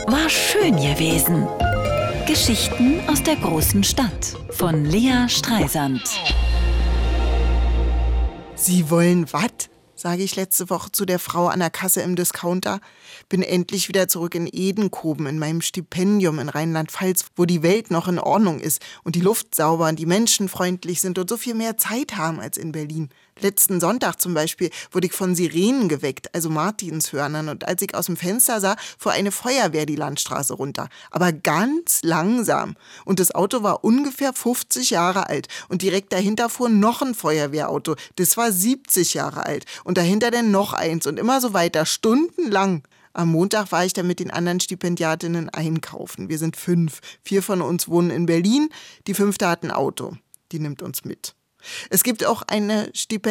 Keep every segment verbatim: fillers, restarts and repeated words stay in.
War schön gewesen. Geschichten aus der großen Stadt von Lea Streisand. Sie wollen was? Sage ich letzte Woche zu der Frau an der Kasse im Discounter. Bin endlich wieder zurück in Edenkoben, in meinem Stipendium in Rheinland-Pfalz, wo die Welt noch in Ordnung ist und die Luft sauber und die Menschen freundlich sind und so viel mehr Zeit haben als in Berlin. Letzten Sonntag zum Beispiel wurde ich von Sirenen geweckt, also Martinshörnern. Und als ich aus dem Fenster sah, fuhr eine Feuerwehr die Landstraße runter. Aber ganz langsam. Und das Auto war ungefähr fünfzig Jahre alt. Und direkt dahinter fuhr noch ein Feuerwehrauto. Das war siebzig Jahre alt. Und dahinter dann noch eins. Und immer so weiter, stundenlang. Am Montag war ich dann mit den anderen Stipendiatinnen einkaufen. Wir sind fünf. Vier von uns wohnen in Berlin. Die fünfte hat ein Auto. Die nimmt uns mit. Es gibt auch eine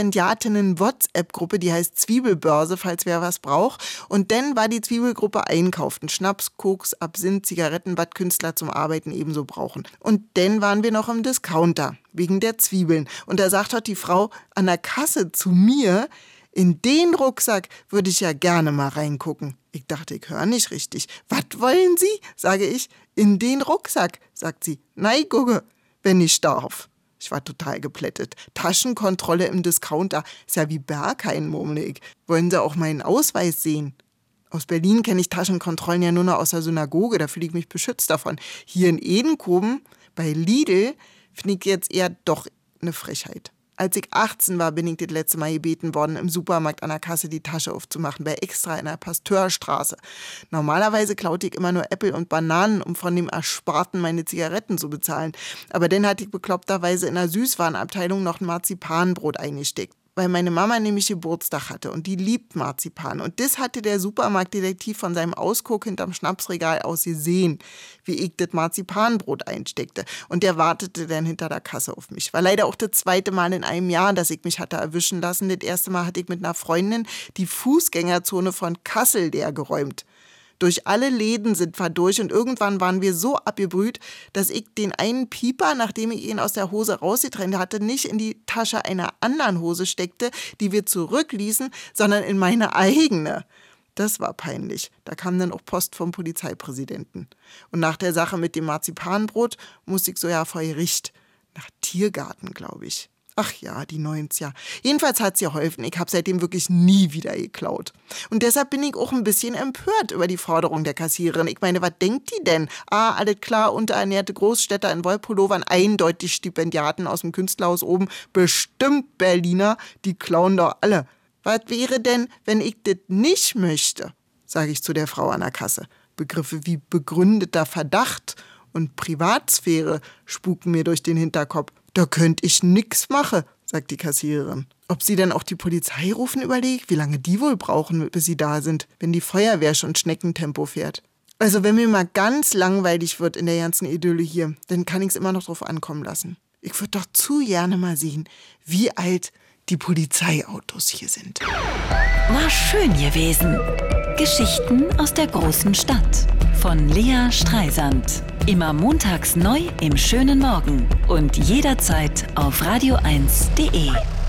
Stipendiatinnen-WhatsApp-Gruppe, die heißt Zwiebelbörse, falls wer was braucht. Und dann war die Zwiebelgruppe einkaufen. Schnaps, Koks, Absinth, Zigaretten, was Künstler zum Arbeiten ebenso brauchen. Und dann waren wir noch im Discounter, wegen der Zwiebeln. Und da sagt dort die Frau an der Kasse zu mir, in den Rucksack würde ich ja gerne mal reingucken. Ich dachte, ich höre nicht richtig. Was wollen Sie? Sage ich. In den Rucksack, sagt sie. Nein, gucke, wenn ich darf. Ich war total geplättet. Taschenkontrolle im Discounter. Ist ja wie Berghain, murmle ich. Wollen Sie auch meinen Ausweis sehen? Aus Berlin kenne ich Taschenkontrollen ja nur noch aus der Synagoge. Da fühle ich mich beschützt davon. Hier in Edenkoben, bei Lidl, finde ich jetzt eher doch eine Frechheit. Als ich achtzehn war, bin ich das letzte Mal gebeten worden, im Supermarkt an der Kasse die Tasche aufzumachen, bei Extra in der Pasteurstraße. Normalerweise klaute ich immer nur Äpfel und Bananen, um von dem Ersparten meine Zigaretten zu bezahlen. Aber dann hatte ich bekloppterweise in der Süßwarenabteilung noch ein Marzipanbrot eingesteckt, weil meine Mama nämlich Geburtstag hatte und die liebt Marzipan. Und das hatte der Supermarktdetektiv von seinem Ausguck hinterm Schnapsregal aus gesehen, wie ich das Marzipanbrot einsteckte. Und der wartete dann hinter der Kasse auf mich. War leider auch das zweite Mal in einem Jahr, dass ich mich hatte erwischen lassen. Das erste Mal hatte ich mit einer Freundin die Fußgängerzone von Kassel leer geräumt. Durch alle Läden sind wir durch und irgendwann waren wir so abgebrüht, dass ich den einen Pieper, nachdem ich ihn aus der Hose rausgetrennt hatte, nicht in die Tasche einer anderen Hose steckte, die wir zurückließen, sondern in meine eigene. Das war peinlich. Da kam dann auch Post vom Polizeipräsidenten. Und nach der Sache mit dem Marzipanbrot musste ich so ja vor Gericht. Nach Tiergarten, glaube ich. Ach ja, die neunziger. Jedenfalls hat es geholfen. Ich habe seitdem wirklich nie wieder geklaut. Und deshalb bin ich auch ein bisschen empört über die Forderung der Kassiererin. Ich meine, was denkt die denn? Ah, alles klar, unterernährte Großstädter in Wollpullovern, eindeutig Stipendiaten aus dem Künstlerhaus oben, bestimmt Berliner, die klauen doch alle. Was wäre denn, wenn ich das nicht möchte? Sage ich zu der Frau an der Kasse. Begriffe wie begründeter Verdacht und Privatsphäre spuken mir durch den Hinterkopf. Da könnte ich nix machen, sagt die Kassiererin. Ob sie dann auch die Polizei rufen, überlegt, wie lange die wohl brauchen, bis sie da sind, wenn die Feuerwehr schon Schneckentempo fährt. Also wenn mir mal ganz langweilig wird in der ganzen Idylle hier, dann kann ich es immer noch drauf ankommen lassen. Ich würde doch zu gerne mal sehen, wie alt die Polizeiautos hier sind. War schön gewesen. Geschichten aus der großen Stadt von Lea Streisand. Immer montags neu im schönen Morgen und jederzeit auf radio eins punkt de.